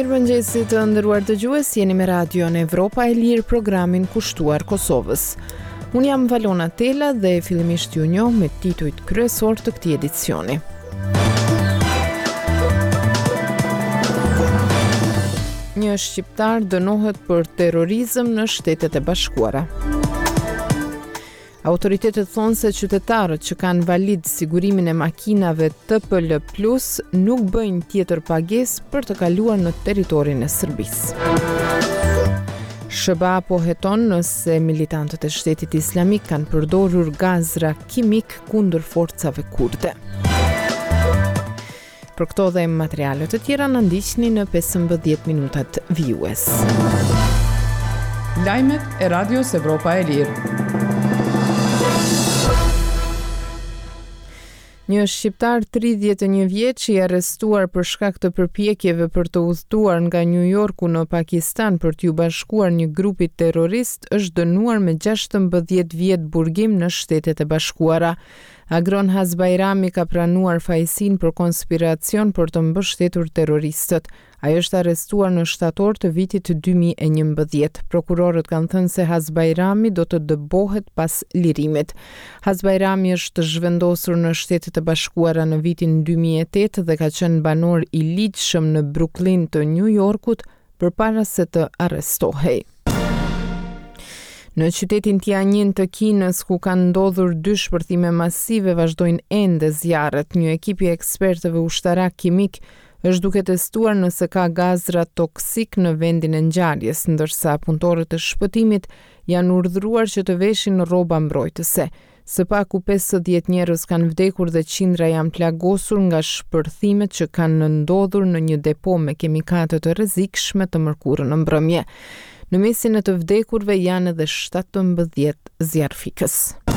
Mirëmëngjesi të nderuar dëgjues, jeni me radion Evropa e Lirë, programin kushtuar Kosovës. Unë jam Valona Tela dhe fillimisht ju njoh me titujt kryesor të këtij edicioni. Një shqiptar dënohet për terrorizëm në Shtetet e Bashkuara. Autoritetet thonë se qytetarët që kanë valid sigurimin e makinave TPL+ nuk bëjnë tjetër pagesë për të kaluar në territorin e Serbisë. SBA po heton nëse militantët e Shtetit Islamik kanë përdorur gazra kimik kundër forcave kurde. Për këto dhe materiale të tjera na ndiqni në 15 minutat vijues. Lajmet e Radios Evropa e Lirë. Një shqiptar 31 vjeç i arrestuar për shkak të përpjekjeve për të udhëtuar nga New Yorku në Pakistan për t'u bashkuar një grupi terrorist është dënuar me 16 vjet burgim në Shtetet e Bashkuara. Agron Hasbajrami ka pranuar fajësinë për konspiracion për të mbështetur terroristët. Ai është arrestuar në shtator të vitit 2011. Prokurorët kanë thënë se Hasbajrami do të dëbohet pas lirimit. Hasbajrami është zhvendosur në Shtetet e Bashkuara në vitin 2008 dhe ka qenë banor i ligjshëm në Brooklyn të New Yorkut përpara se të arrestohej. Në qytetin Tianjin të Kinës, ku kanë ndodhur 2 shpërthime masive, vazhdojnë ende zjarret. Një ekip i ekspertëve ushtarak kimik është duke testuar nëse ka gazra toksik në vendin e ngjarjes, ndërsa punëtorët e shpëtimit janë urdhëruar që të veshin rroba mbrojtëse. Së paku 50 njerëz kanë vdekur dhe qindra janë plagosur nga shpërthimet që kanë ndodhur në një depo me kemikate të rrezikshme të mërkurën në mbrëmje. Në mesin e të vdekurve janë edhe 17 zjarrfikës.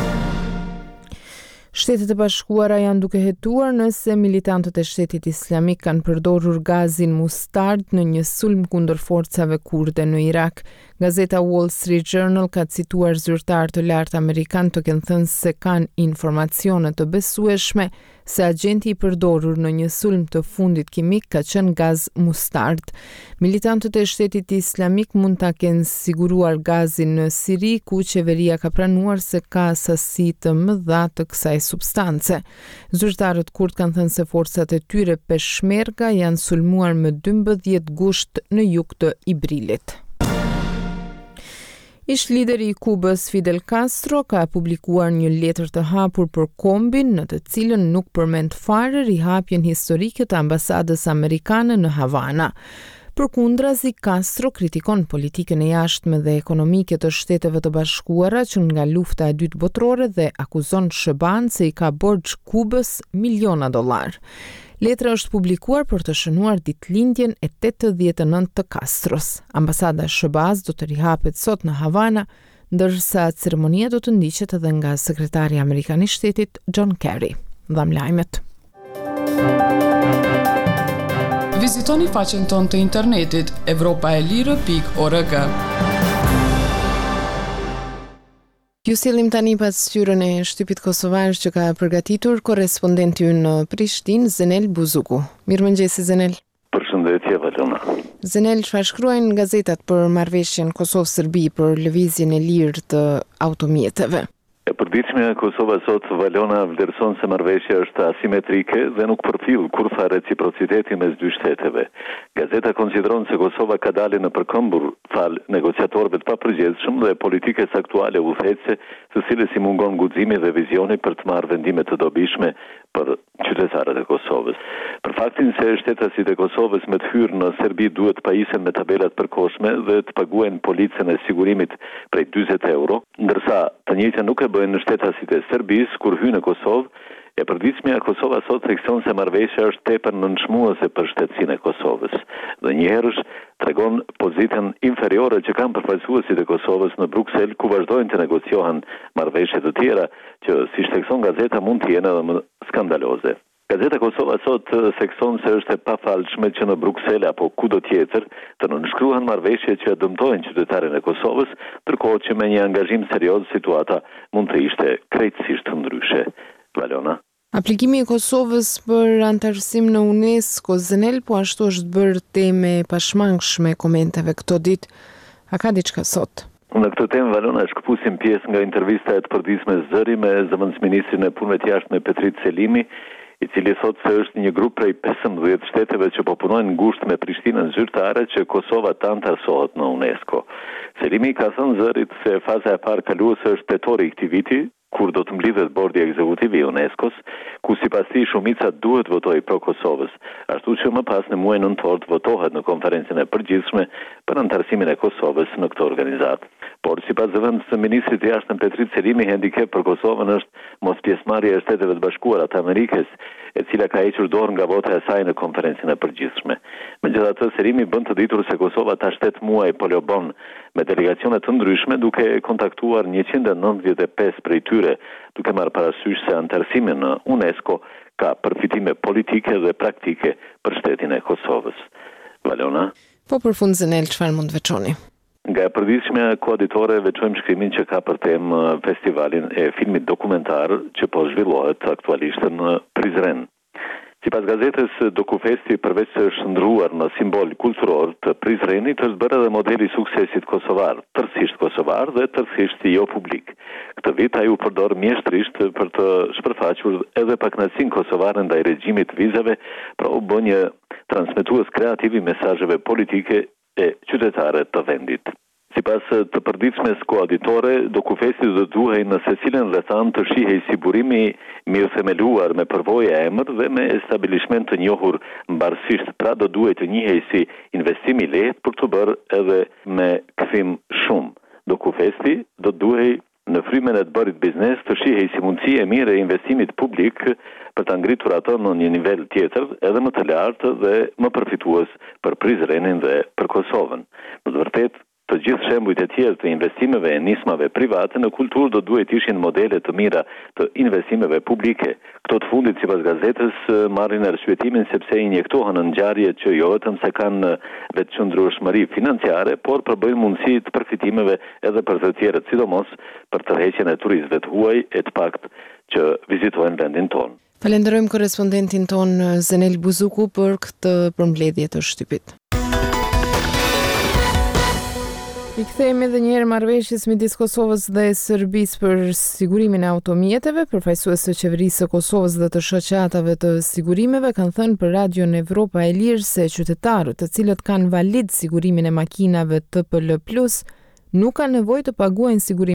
Shtetet e Bashkuara janë duke hetuar nëse militantët e Shtetit Islamik kanë përdorur gazin mustard në një sulm kundër forcave kurde në Irak. Gazeta Wall Street Journal ka cituar zyrtar të lartë amerikan të kenë thënë se kanë informacione të besueshme se agenti i përdorur në një sulm të fundit kimik ka qenë gaz mustard. Militantët e Shtetit Islamik mund ta kenë siguruar gazin në Siri, ku qeveria ka pranuar se ka sasi të mëdha të kësaj substance. Zyrtarët kurd kanë thënë se forcat e tyre peshmerga janë sulmuar me 12 gusht në jug të Ibrilit. Ish lideri i Kubës Fidel Castro ka publikuar një letër të hapur për kombin në të cilën nuk përmend fare rihapjen historike të ambasadës amerikane në Havana. Përkundrazi, Castro kritikon politikën e jashtme dhe ekonomike të Shteteve të Bashkuara që nga lufta e dytë botërore dhe akuzon SBA-n se i ka borxh Kubës miliona dollar. Letra është publikuar për të shënuar ditëlindjen e 89 të Castros. Ambasada e SBA-s do të rihapet sot në Havana, ndërsa ceremonia do të ndiqet edhe nga sekretari amerikan i shtetit John Kerry. Dham lajmet. Vizitoni faqen tonë të internetit evropaelire.org. Ju sillim tani pasqyrën e shtypit kosovar që ka përgatitur korrespondenti ynë në Prishtinë, Zenel Buzuku. Mirëmëngjesi Zenel. Përshëndetje Valona. Zenel, çfarë shkruajnë gazetat për marrëveshjen Kosovë-Serbi për lëvizjen e lirë të automjeteve? E përditshmja e Kosovës sot, Valona, vlerëson se marrëveshja është asimetrike dhe nuk përfill kurrë reciprociteti mes dy shteteve. Gazeta konsideron se Kosova ka dalë në përkëmbur fal negociatorëve të papërgjegjshëm dhe politikës aktuale udhëheqëse, së cilës i mungon guximi dhe vizioni për të marrë vendime të dobishme për qytetarët e Kosovës. Për faktin se shtetasit e Kosovës me të hyrë në Serbi duhet pajisen me tabelat përkohshme dhe të paguajnë policën e sigurimit prej 40 euro, ndërsa të njëjtën nuk e bëjnë në shtetasit e Serbisë kur hyjnë në Kosovë. E përditshmja Kosova sot thekson se marrëveshja është tepër nënçmuese për shtetësinë e Kosovës. Dhe njëherësh tregon pozitën inferiore që kanë përfaqësuesit e Kosovës në Bruksel, ku vazhdojnë të negociohen marrëveshje të tjera që, siç thekson gazeta, mund të jenë edhe më skandaloze. Gazeta Kosova sot thekson se është e pafalshme që në Bruksel apo kudo tjetër të nënshkruhen marrëveshje që dëmtojnë qytetarin e Kosovës, ndërkohë që me një angazhim serioz situata mund të ishte krejtësisht ndryshe. Valona. Aplikimi i Kosovës për anëtarësim në UNESCO Zenel po ashtu është bërë teme e pashmangshme komenteve këto ditë. A ka diçka sot? Në këtë temë, Valona, shkëpusim pjesë nga intervista e të përdisme zëri me zëvendësministrin e punëve të jashtme Petrit Selimi, i cili thotë se është një grup prej 15 shteteve që po punojnë ngushtë me Prishtinën zyrtare që Kosova të anëtarësohet në UNESCO. Selimi ka thënë zërit se faza e parë kaluese është tetori i këtij viti, kur do të mblidhet bordi ekzekutiv i UNESCO-s, ku sipas tij shumica duhet votojë pro Kosovës, ashtu që më pas në muajin nëntor të votohet në konferencën e përgjithshme për anëtarësimin e Kosovës në këtë organizatë. Por sipas zëvendësministrit të jashtëm Petrit Selimi, handicap për Kosovën është mos pjesëmarrja e Shteteve të Bashkuara të Amerikës, e cila ka hequr dorë nga vota e saj në konferencën e përgjithshme. Megjithatë, Selimi bën të ditur se Kosova ta 7 muaj po lobon me delegacione të ndryshme, duke kontaktuar 195 prej tyre, duke marrë parasysh se anëtarësimi në UNESCO ka përfitime politike dhe praktike për shtetin e Kosovës. Valona? Po për fund Zenel, çfarë mund veçoni? Nga përditshmja koaditore veçojmë shkrimin që ka për temë festivalin e filmit dokumentar që po zhvillohet aktualisht në Prizren. Sipas gazetës, Dokufesti përveç se është ndruar në simbol kulturor të Prizrenit, është bërë edhe modeli suksesit kosovar, tërësisht kosovar dhe tërësisht jo publik. Këtë vit ai u përdor mjeshtrisht për të shpërfaqur edhe pakënaqësinë kosovare ndaj regjimit të vizave, pra u bë një transmetues kreativ i mesazheve politike e qytetare të vendit. Sipas të përditshmes koaditore, Dokufesti do duhej në secilën rrethan të shihej si burimi mirë themeluar me përvojë e emër dhe me stabilishment të njohur mbarësisht, pra do duhej të njihej si investim i lehtë për të bërë edhe me kthim shumë. Dokufesti do duhej në frymën e të bërit biznes të shihej si mundësi e mirë e investimit publik për të ngritur ato në një nivel tjetër, edhe më të lartë dhe më përfitues për Prizrenin dhe për Kosovën. Në të vërtetë, të gjithë shembujt e tjerë të investimeve e nismave private në kulturë do duhet ishin modele të mira të investimeve publike. Këto të fundit, sipas gazetës, marrin arsyetimin sepse injektohen në ngjarje që jo vetëm se kanë vetëqëndrueshmëri financiare, por përbëjnë mundësi të përfitimeve edhe për të tjerët, sidomos për tërheqjen e turistëve të huaj e të pakt që vizitojnë vendin tonë. Falenderojmë korrespondentin ton Zenel Buzuku për këtë përmbledhje të shtypit. I kthehemi edhe një herë marrëveshjes midis Kosovës dhe Serbisë për sigurimin e automjeteve. Përfaqësues të qeverisë së Kosovës dhe të shoqatave të sigurimeve kanë thënë për Radion Evropa e Lirë se qytetarët të cilët kanë valid sigurimin e makinave TPL+ nuk kanë nevojë të paguajnë sigurim